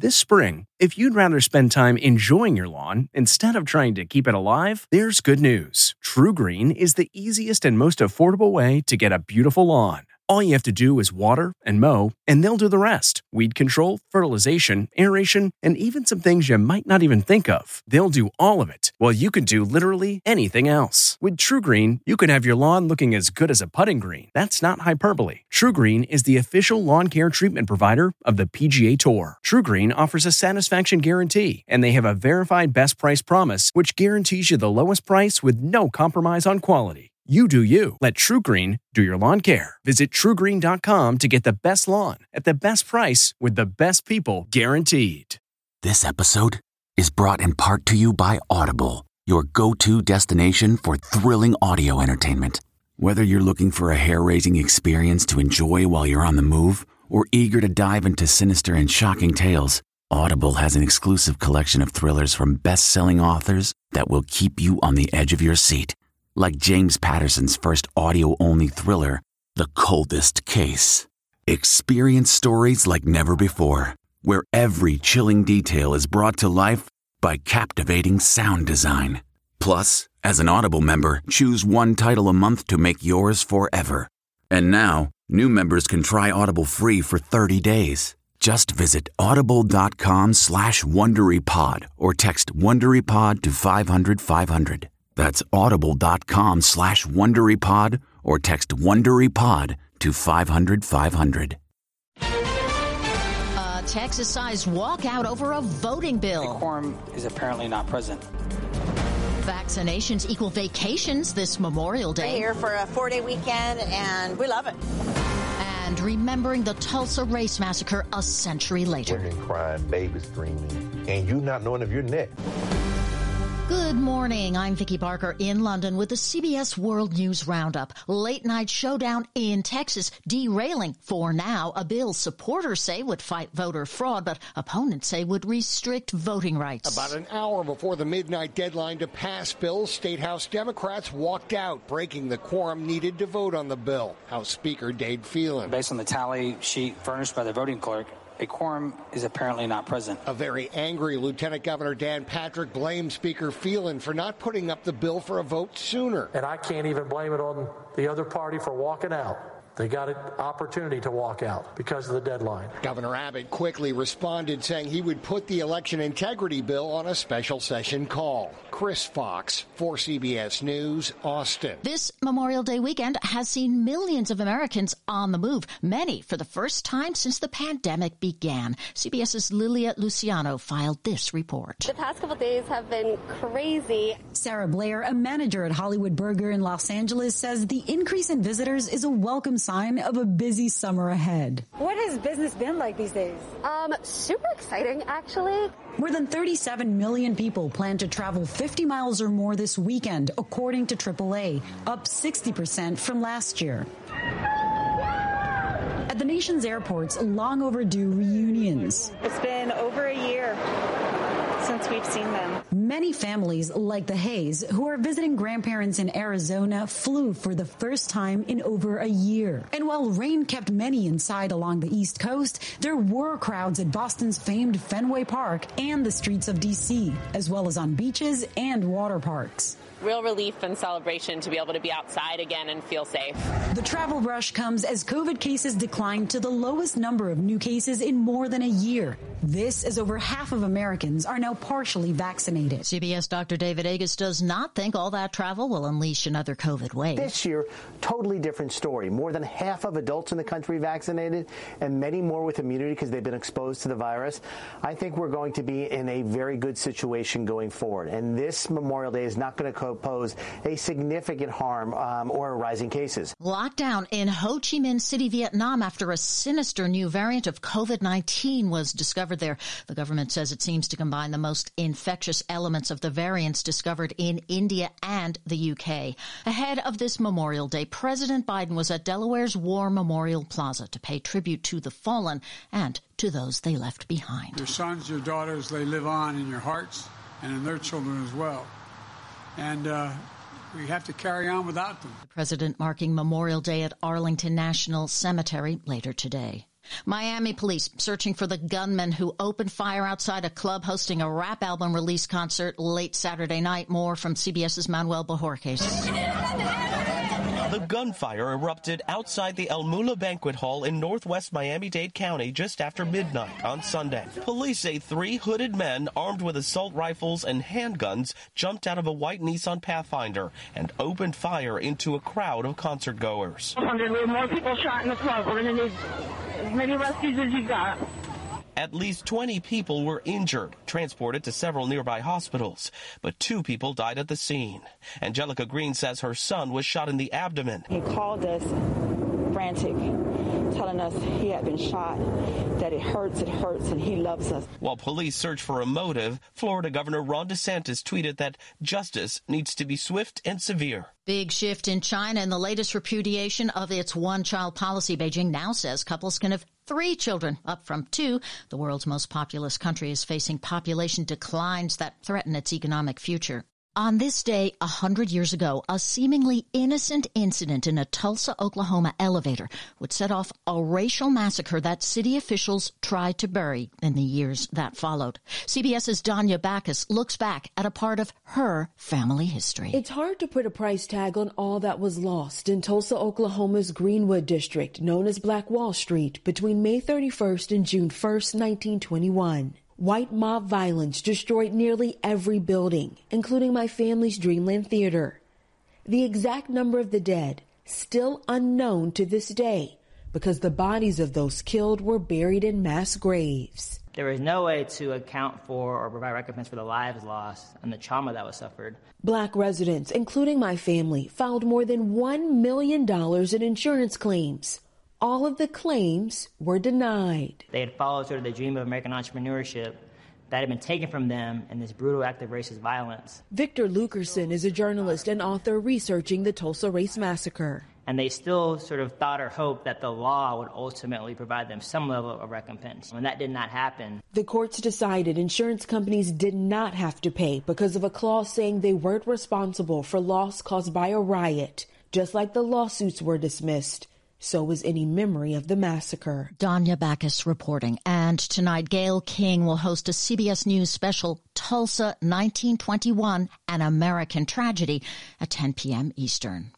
This spring, if you'd rather spend time enjoying your lawn instead of trying to keep it alive, there's good news. TruGreen is the easiest and most affordable way to get a beautiful lawn. All you have to do is water and mow, and they'll do the rest. Weed control, fertilization, aeration, and even some things you might not even think of. They'll do all of it, while you can do literally anything else. With TruGreen, you can have your lawn looking as good as a putting green. That's not hyperbole. TruGreen is the official lawn care treatment provider of the PGA Tour. TruGreen offers a satisfaction guarantee, and they have a verified best price promise, which guarantees you the lowest price with no compromise on quality. You do you. Let TruGreen do your lawn care. Visit TruGreen.com to get the best lawn at the best price with the best people guaranteed. This episode is brought in part to you by Audible, your go-to destination for thrilling audio entertainment. Whether you're looking for a hair-raising experience to enjoy while you're on the move or eager to dive into sinister and shocking tales, Audible has an exclusive collection of thrillers from best-selling authors that will keep you on the edge of your seat. Like James Patterson's first audio-only thriller, The Coldest Case. Experience stories like never before, where every chilling detail is brought to life by captivating sound design. Plus, as an Audible member, choose one title a month to make yours forever. And now, new members can try Audible free for 30 days. Just visit audible.com/WonderyPod or text WonderyPod to 500-500. That's audible.com/WonderyPod or text WonderyPod to 500-500. A Texas-sized walkout over a voting bill. The quorum is apparently not present. Vaccinations equal vacations this Memorial Day. We're here for a 4-day weekend, and we love it. And remembering the Tulsa race massacre a century later. Women crying, babies screaming, and you not knowing if you're next. Good morning. I'm Vicki Barker in London with the CBS World News Roundup. Late night showdown in Texas derailing, for now, a bill supporters say would fight voter fraud, but opponents say would restrict voting rights. About an hour before the midnight deadline to pass bills, State House Democrats walked out, breaking the quorum needed to vote on the bill. House Speaker Dade Phelan. Based on the tally sheet furnished by the voting clerk, a quorum is apparently not present. A very angry Lieutenant Governor Dan Patrick blamed Speaker Phelan for not putting up the bill for a vote sooner. And I can't even blame it on the other party for walking out. They got an opportunity to walk out because of the deadline. Governor Abbott quickly responded, saying he would put the election integrity bill on a special session call. Chris Fox for CBS News, Austin. This Memorial Day weekend has seen millions of Americans on the move, many for the first time since the pandemic began. CBS's Lilia Luciano filed this report. The past couple days have been crazy. Sarah Blair, a manager at Hollywood Burger in Los Angeles, says the increase in visitors is a welcome sign of a busy summer ahead. What has business been like these days? Super exciting, actually. More than 37 million people plan to travel 50 miles or more this weekend, according to AAA, up 60% from last year. At the nation's airports, long overdue reunions. It's been over a year since we've seen them. Many families, like the Hayes, who are visiting grandparents in Arizona, flew for the first time in over a year. And while rain kept many inside along the East Coast, there were crowds at Boston's famed Fenway Park and the streets of D.C., as well as on beaches and water parks. Real relief and celebration to be able to be outside again and feel safe. The travel rush comes as COVID cases decline to the lowest number of new cases in more than a year. This as over half of Americans are now partially vaccinated. CBS Dr. David Agus does not think all that travel will unleash another COVID wave. This year, totally different story. More than half of adults in the country vaccinated and many more with immunity because they've been exposed to the virus. I think we're going to be in a very good situation going forward. And this Memorial Day is not going to pose a significant harm or rising cases. Lockdown in Ho Chi Minh City, Vietnam, after a sinister new variant of COVID-19 was discovered there. The government says it seems to combine the most infectious elements of the variants discovered in India and the UK. Ahead of this Memorial Day, President Biden was at Delaware's War Memorial Plaza to pay tribute to the fallen and to those they left behind. Your sons, your daughters, they live on in your hearts and in their children as well. And we have to carry on without them. The president marking Memorial Day at Arlington National Cemetery later today. Miami police searching for the gunman who opened fire outside a club hosting a rap album release concert late Saturday night. More from CBS's Manuel Bojorquez. The gunfire erupted outside the El Mula Banquet Hall in northwest Miami-Dade County just after midnight on Sunday. Police say 3 hooded men armed with assault rifles and handguns jumped out of a white Nissan Pathfinder and opened fire into a crowd of concertgoers. There were more people shot in the club. We're going to need as many rescues as you got. At least 20 people were injured, transported to several nearby hospitals, but 2 people died at the scene. Angelica Green says her son was shot in the abdomen. He called us frantic, telling us he had been shot, that it hurts, and he loves us. While police search for a motive, Florida Governor Ron DeSantis tweeted that justice needs to be swift and severe. Big shift in China in the latest repudiation of its one-child policy. Beijing now says couples can have 3 children, up from 2. The world's most populous country is facing population declines that threaten its economic future. On this day, 100 years ago, a seemingly innocent incident in a Tulsa, Oklahoma elevator would set off a racial massacre that city officials tried to bury in the years that followed. CBS's Danya Backus looks back at a part of her family history. It's hard to put a price tag on all that was lost in Tulsa, Oklahoma's Greenwood district, known as Black Wall Street, between May 31st and June 1st, 1921. White mob violence destroyed nearly every building, including my family's Dreamland Theater. The exact number of the dead, still unknown to this day, because the bodies of those killed were buried in mass graves. There was no way to account for or provide recompense for the lives lost and the trauma that was suffered. Black residents, including my family, filed more than $1 million in insurance claims. All of the claims were denied. They had followed sort of the dream of American entrepreneurship that had been taken from them in this brutal act of racist violence. Victor Lukerson is a journalist and author researching the Tulsa Race Massacre. And they still sort of thought or hoped that the law would ultimately provide them some level of recompense. When that did not happen, the courts decided insurance companies did not have to pay because of a clause saying they weren't responsible for loss caused by a riot. Just like the lawsuits were dismissed, so was any memory of the massacre. Danya Backus reporting. And tonight, Gayle King will host a CBS News special, Tulsa 1921, An American Tragedy, at 10 p.m. Eastern.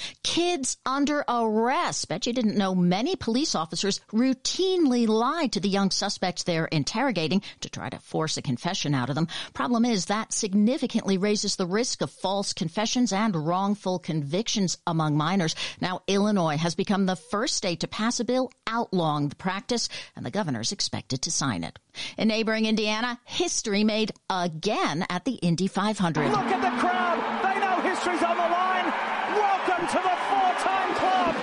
Kids under arrest. Bet you didn't know many police officers routinely lied to the young suspects they're interrogating to try to force a confession out of them. Problem is that significantly raises the risk of false confessions and wrongful convictions among minors. Now, Illinois has become the first state to pass a bill outlawing the practice, and the governor's expected to sign it. In neighboring Indiana, history made again at the Indy 500. Look at the crowd. They know history's on the line. Welcome to the 4-time club,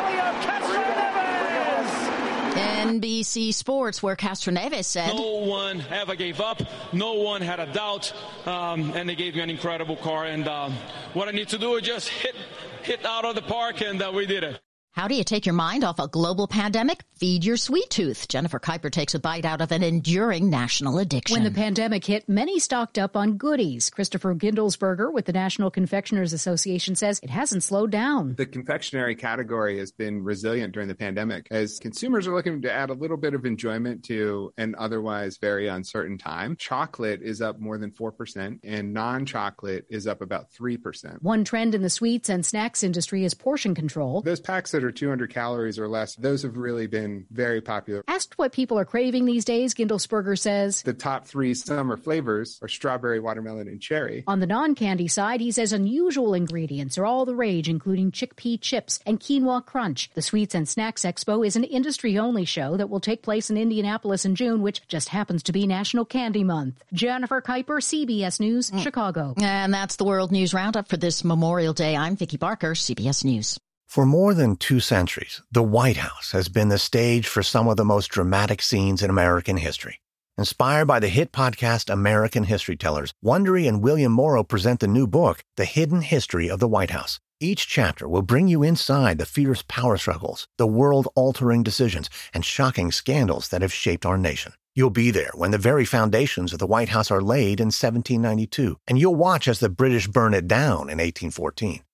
Helio Castroneves. NBC Sports, where Castroneves said, "No one ever gave up. No one had a doubt. And they gave me an incredible car. And what I need to do is just hit out of the park, and we did it." How do you take your mind off a global pandemic? Feed your sweet tooth. Jennifer Kuiper takes a bite out of an enduring national addiction. When the pandemic hit, many stocked up on goodies. Christopher Gindelsberger with the National Confectioners Association says it hasn't slowed down. The confectionery category has been resilient during the pandemic as consumers are looking to add a little bit of enjoyment to an otherwise very uncertain time. Chocolate is up more than 4% and non-chocolate is up about 3%. One trend in the sweets and snacks industry is portion control. Those packs that are 200 calories or less, those have really been very popular. Asked what people are craving these days, Gindelsberger says the top 3 summer flavors are strawberry, watermelon, and cherry. On the non-candy side, he says unusual ingredients are all the rage, including chickpea chips and quinoa crunch. The Sweets and Snacks Expo is an industry-only show that will take place in Indianapolis in June, which just happens to be National Candy Month. Jennifer Kuiper, CBS News, Chicago. And that's the World News Roundup for this Memorial Day. I'm Vicki Barker, CBS News. For more than 2 centuries, the White House has been the stage for some of the most dramatic scenes in American history. Inspired by the hit podcast American History Tellers, Wondery and William Morrow present the new book, The Hidden History of the White House. Each chapter will bring you inside the fierce power struggles, the world-altering decisions, and shocking scandals that have shaped our nation. You'll be there when the very foundations of the White House are laid in 1792, and you'll watch as the British burn it down in 1814.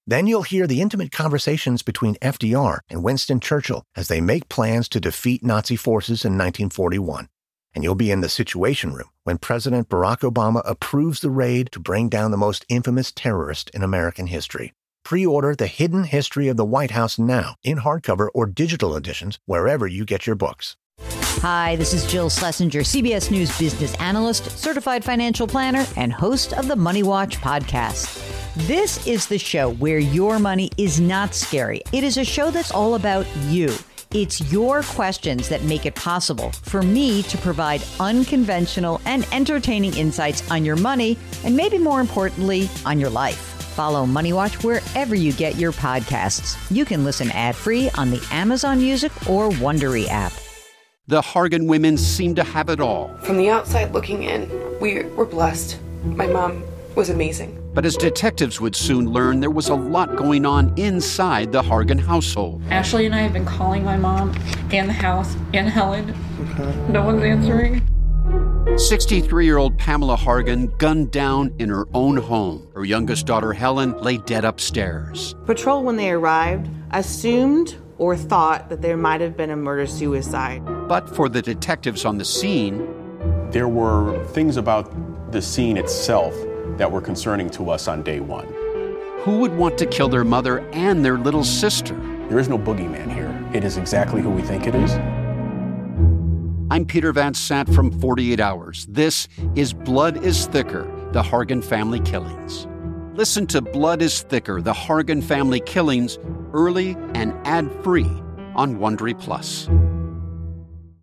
Then you'll hear the intimate conversations between FDR and Winston Churchill as they make plans to defeat Nazi forces in 1941. And you'll be in the Situation Room when President Barack Obama approves the raid to bring down the most infamous terrorist in American history. Pre-order The Hidden History of the White House now in hardcover or digital editions wherever you get your books. Hi, this is Jill Schlesinger, CBS News business analyst, certified financial planner, and host of the Money Watch podcast. This is the show where your money is not scary. It is a show that's all about you. It's your questions that make it possible for me to provide unconventional and entertaining insights on your money, and maybe more importantly, on your life. Follow Money Watch wherever you get your podcasts. You can listen ad-free on the Amazon Music or Wondery app. The Hargan women seem to have it all. From the outside looking in, we were blessed. My mom was amazing. But as detectives would soon learn, there was a lot going on inside the Hargan household. Ashley and I have been calling my mom and the house and Helen. No one's answering. 63-year-old Pamela Hargan gunned down in her own home. Her youngest daughter, Helen, lay dead upstairs. Patrol, when they arrived, assumed or thought that there might have been a murder-suicide. But for the detectives on the scene, there were things about the scene itself that were concerning to us on day one. Who would want to kill their mother and their little sister? There is no boogeyman here. It is exactly who we think it is. I'm Peter Van Sant from 48 Hours. This is Blood is Thicker, the Hargan Family Killings. Listen to Blood is Thicker, the Hargan Family Killings, early and ad-free on Wondery Plus.